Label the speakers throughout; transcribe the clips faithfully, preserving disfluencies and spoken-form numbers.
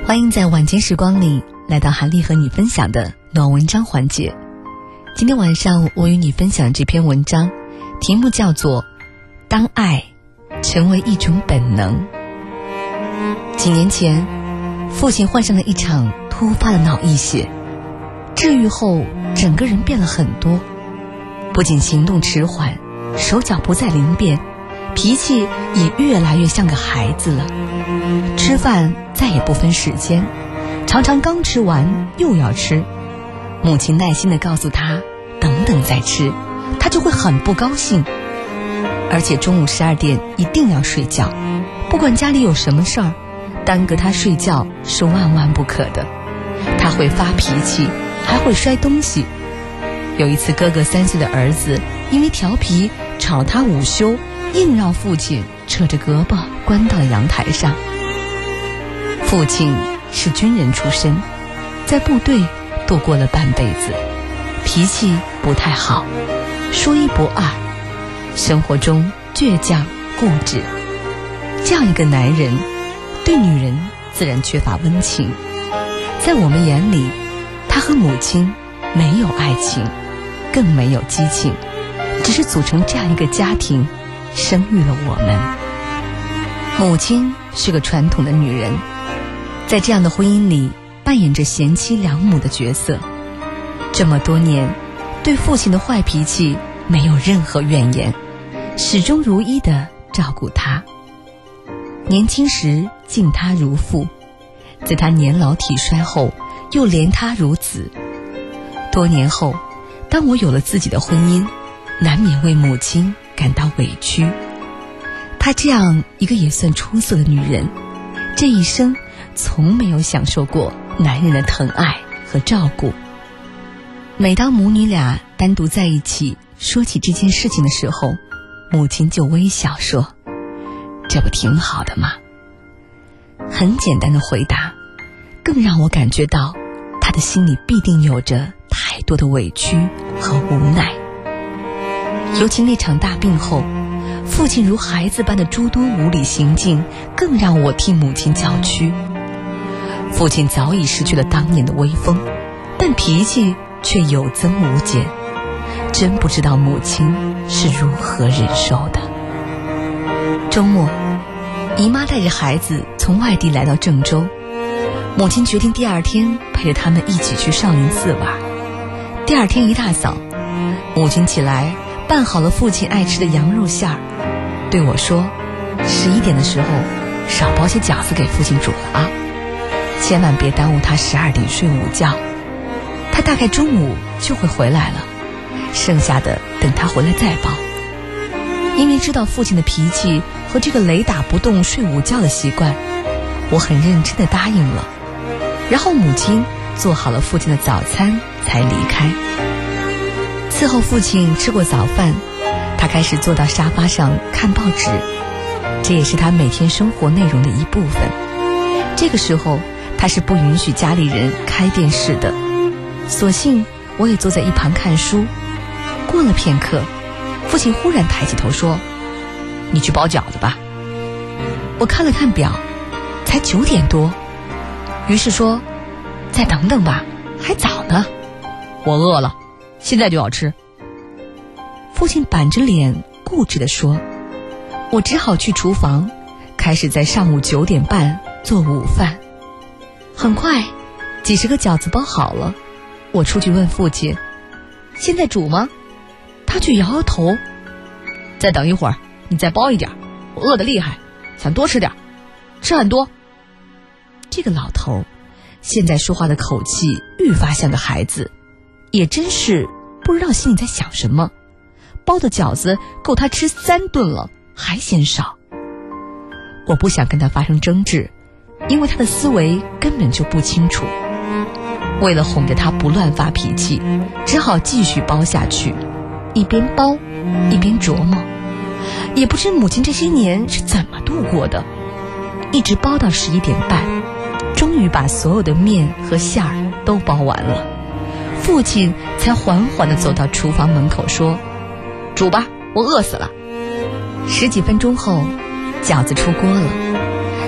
Speaker 1: 欢迎在晚间时光里来到韩丽和你分享的暖文章环节。今天晚上我与你分享这篇文章，题目叫做《当爱成为一种本能》。几年前，父亲患上了一场突发的脑溢血，治愈后整个人变了很多，不仅行动迟缓，手脚不再灵便，脾气也越来越像个孩子了。吃饭再也不分时间，常常刚吃完又要吃。母亲耐心地告诉他等等再吃，他就会很不高兴。而且中午十二点一定要睡觉，不管家里有什么事儿，耽搁他睡觉是万万不可的。他会发脾气，还会摔东西。有一次哥哥三岁的儿子因为调皮吵他午休，硬让父亲扯着胳膊关到了阳台上。父亲是军人出身，在部队度过了半辈子，脾气不太好，说一不二，生活中倔强固执。这样一个男人对女人自然缺乏温情。在我们眼里，他和母亲没有爱情，更没有激情，只是组成这样一个家庭，生育了我们。母亲是个传统的女人，在这样的婚姻里扮演着贤妻良母的角色。这么多年，对父亲的坏脾气没有任何怨言，始终如一地照顾他。年轻时敬他如父，在他年老体衰后又怜他如子。多年后，当我有了自己的婚姻，难免为母亲感到委屈。她这样一个也算出色的女人，这一生从没有享受过男人的疼爱和照顾。每当母女俩单独在一起说起这件事情的时候，母亲就微笑说：“这不挺好的吗？”很简单的回答，更让我感觉到她的心里必定有着太多的委屈和无奈。尤其那场大病后，父亲如孩子般的诸多无理行径，更让我替母亲叫屈。父亲早已失去了当年的威风，但脾气却有增无减，真不知道母亲是如何忍受的。周末，姨妈带着孩子从外地来到郑州，母亲决定第二天陪着他们一起去少林寺玩。第二天一大早，母亲起来拌好了父亲爱吃的羊肉馅儿，对我说：“十一点的时候少包些饺子给父亲煮了啊，千万别耽误他十二点睡午觉，他大概中午就会回来了，剩下的等他回来再包。”因为知道父亲的脾气和这个雷打不动睡午觉的习惯，我很认真地答应了。然后母亲做好了父亲的早餐才离开。伺候父亲吃过早饭，他开始坐到沙发上看报纸，这也是他每天生活内容的一部分。这个时候他是不允许家里人开电视的，索性我也坐在一旁看书。过了片刻，父亲忽然抬起头说：“你去包饺子吧。”我看了看表，才九点多，于是说：“再等等吧，还早呢。”“我饿了，现在就要吃。”父亲板着脸固执地说。我只好去厨房，开始在上午九点半做午饭。很快，几十个饺子包好了。我出去问父亲：“现在煮吗？”他却摇摇头：“再等一会儿，你再包一点，我饿得厉害，想多吃点，吃很多。”这个老头现在说话的口气愈发像个孩子，也真是不知道心里在想什么。包的饺子够他吃三顿了，还嫌少。我不想跟他发生争执，因为他的思维根本就不清楚。为了哄着他不乱发脾气，只好继续包下去，一边包一边琢磨，也不知母亲这些年是怎么度过的，一直包到十一点半，终于把所有的面和馅儿都包完了。父亲才缓缓地走到厨房门口说：“煮吧，我饿死了。”十几分钟后，饺子出锅了。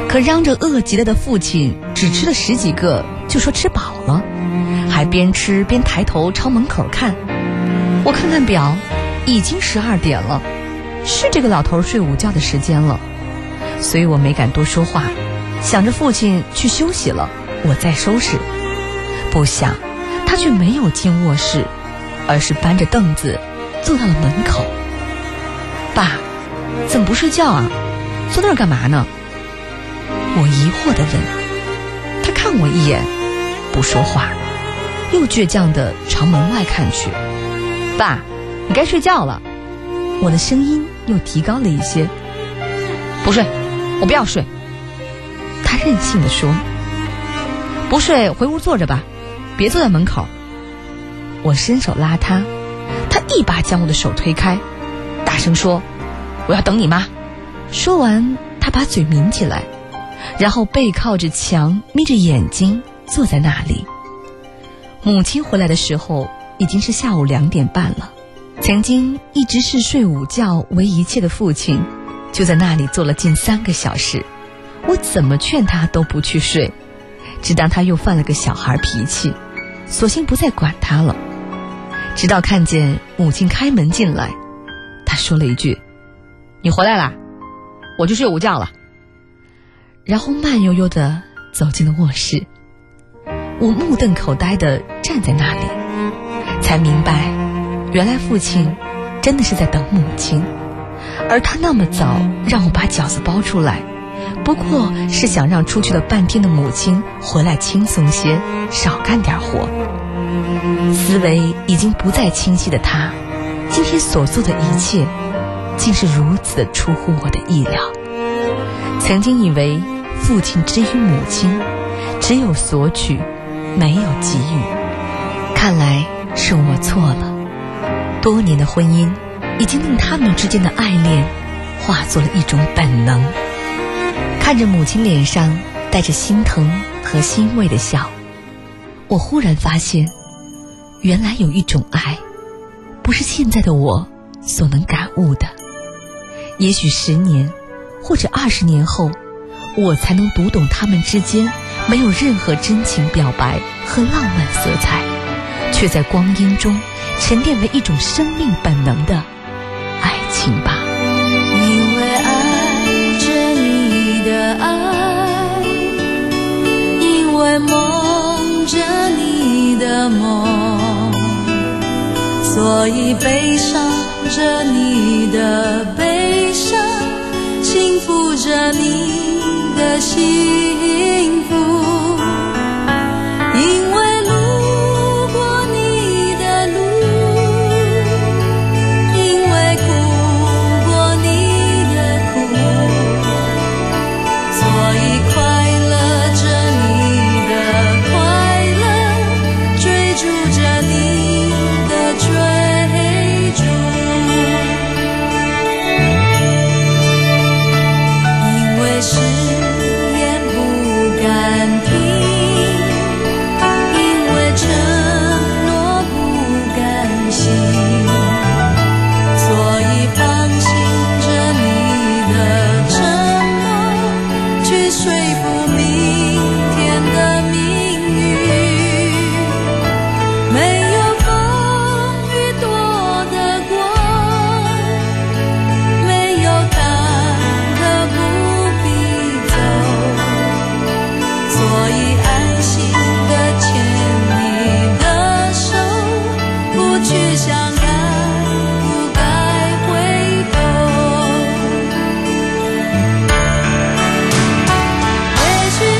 Speaker 1: 可嚷着饿极了的父亲只吃了十几个就说吃饱了，还边吃边抬头朝门口看。我看看表，已经十二点了，是这个老头睡午觉的时间了，所以我没敢多说话，想着父亲去休息了，我再收拾。不想他却没有进卧室，而是搬着凳子坐到了门口。爸，怎么不睡觉啊？坐那儿干嘛呢？我疑惑地问。他看我一眼，不说话，又倔强地朝门外看去。爸，你该睡觉了。我的声音又提高了一些。不睡，我不要睡。他任性地说。不睡，回屋坐着吧，别坐在门口。我伸手拉他，他一把将我的手推开，大声说：我要等你妈。说完，他把嘴抿起来，然后背靠着墙，眯着眼睛坐在那里。母亲回来的时候已经是下午两点半了。曾经一直是睡午觉为一切的父亲，就在那里坐了近三个小时。我怎么劝他都不去睡，只当他又犯了个小孩脾气，索性不再管他了。直到看见母亲开门进来，他说了一句：你回来啦，我去睡午觉了。然后慢悠悠地走进了卧室。我目瞪口呆地站在那里，才明白原来父亲真的是在等母亲，而他那么早让我把饺子包出来，不过是想让出去了半天的母亲回来轻松些，少干点活。思维已经不再清晰的他，今天所做的一切竟是如此的出乎我的意料。曾经以为父亲之于母亲只有索取，没有给予，看来是我错了。多年的婚姻已经令他们之间的爱恋化作了一种本能。看着母亲脸上带着心疼和欣慰的笑，我忽然发现，原来有一种爱不是现在的我所能感悟的。也许十年或者二十年后，我才能读懂他们之间没有任何真情表白和浪漫色彩，却在光阴中沉淀为一种生命本能的爱情吧。
Speaker 2: 因为爱着你的爱，因为梦着你的梦，所以悲伤着你的悲伤，幸福着你的幸福。因为路过你的路，因为哭过你的苦，所以快乐着你的快乐，追逐着你的追逐。因为誓言不敢听，因为承诺不甘心，所以放心着你的承诺，去说服明天的命运。没有风雨躲得过，没有坎坷不必走，所以安心地牵你的手，不去想该不该回头。也许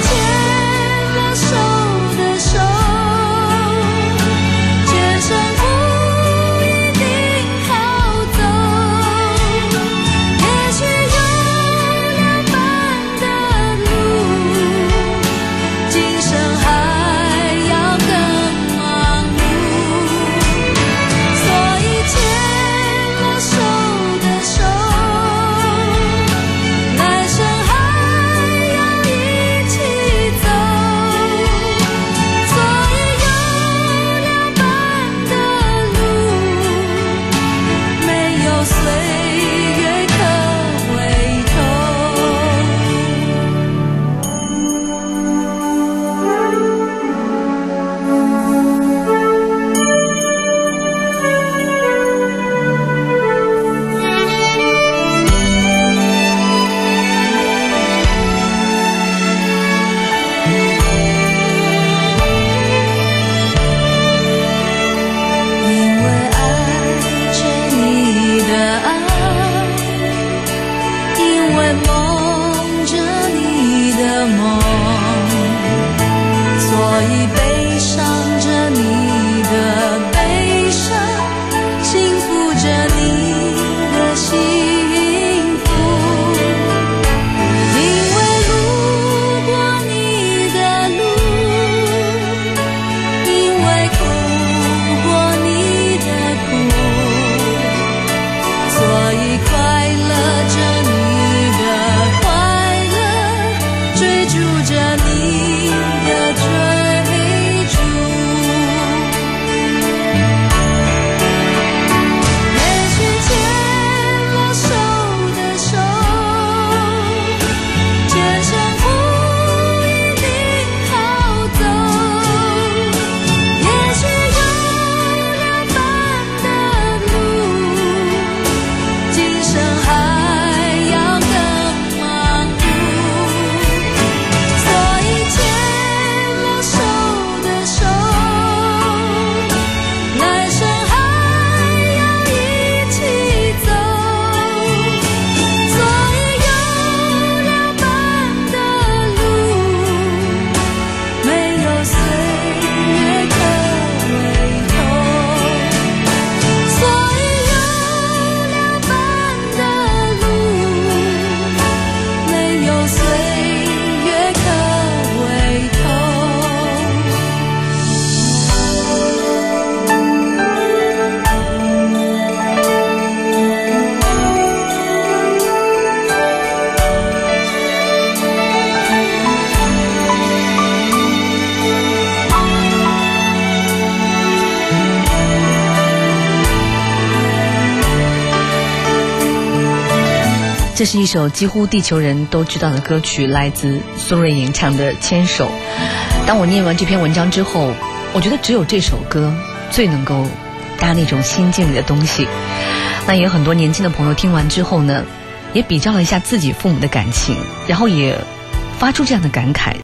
Speaker 1: 这是一首几乎地球人都知道的歌曲，来自苏芮演唱的《牵手》。当我念完这篇文章之后，我觉得只有这首歌最能够搭那种心境里的东西。那也有很多年轻的朋友听完之后呢，也比较了一下自己父母的感情，然后也发出这样的感慨，